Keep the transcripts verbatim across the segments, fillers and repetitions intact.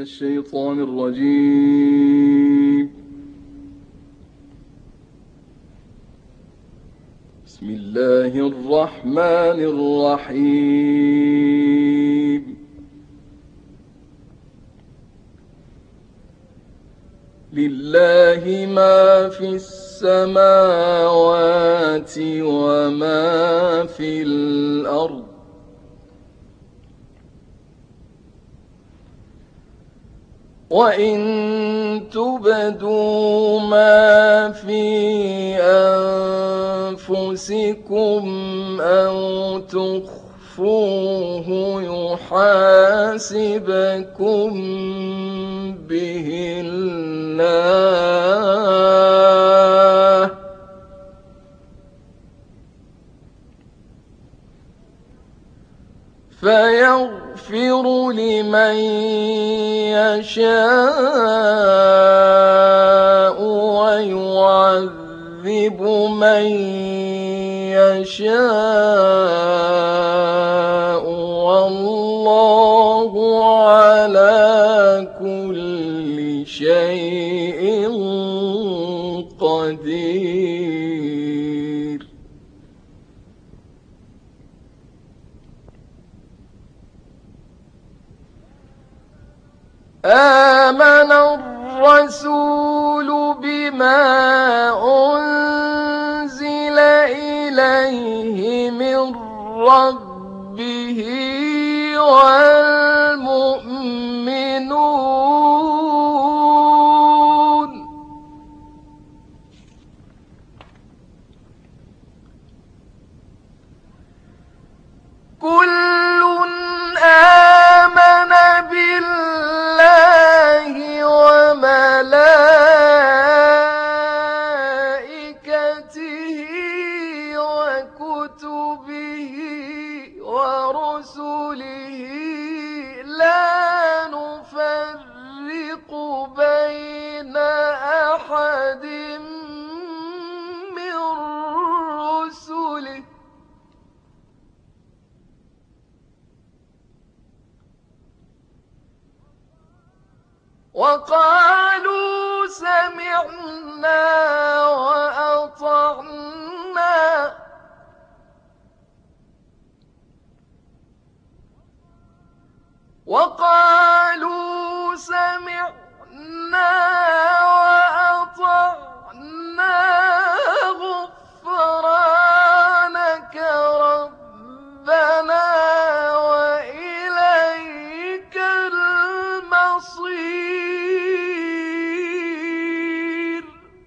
الشيطان الرجيم. بسم الله الرحمن الرحيم. لله ما في السماوات وما في الأرض، وإن تبدوا ما في أنفسكم أو تخفوه يحاسبكم به الله، فيغفر لمن يشاء ويعذب من يشاء، والله على كل شيء قدير. آمن الرسول بما أنزل إليه من ربه والمؤمنون كل آمن بالله وملائكته وكتبه ورسله لا نفرق بين أحد من رسله وقالوا سمعنا وأطعنا وقالوا سمعنا وأطعنا غفرانك ربنا وإليك المصير.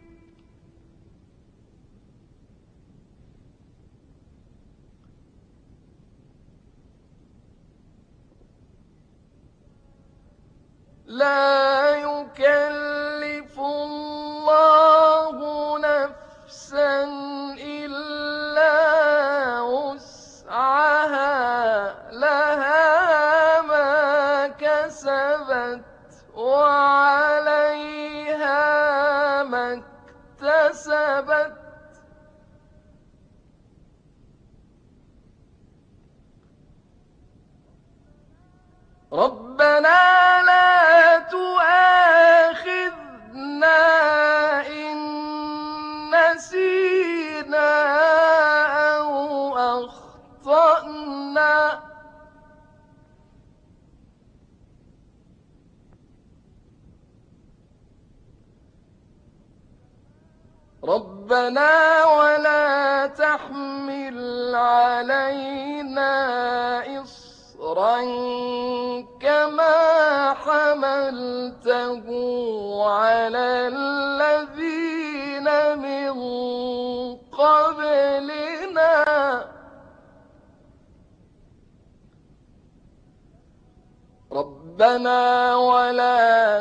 لا يكلف الله نفسا إلا وسعها، لها ما كسبت وعليها ما اكتسبت. ربنا لا تؤاخذنا إن نسينا أو أخطأنا، ربنا ولا تحمل علينا إصرا كما حملته على الذين من قبلنا، ربنا ولا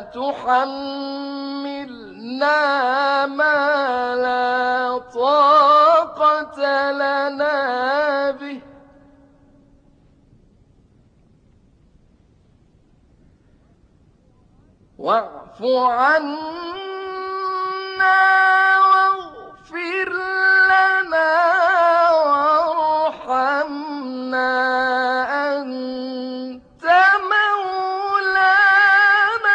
تحملنا ما لا طاقة لنا به، واعف عنا واغفر لنا وارحمنا أنت مولانا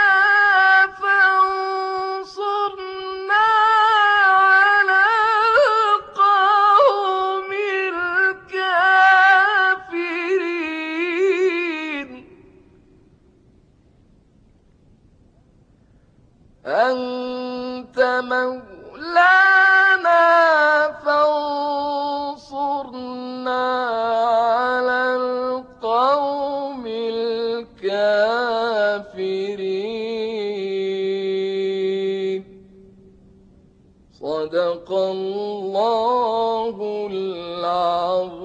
صدق الله العظيم.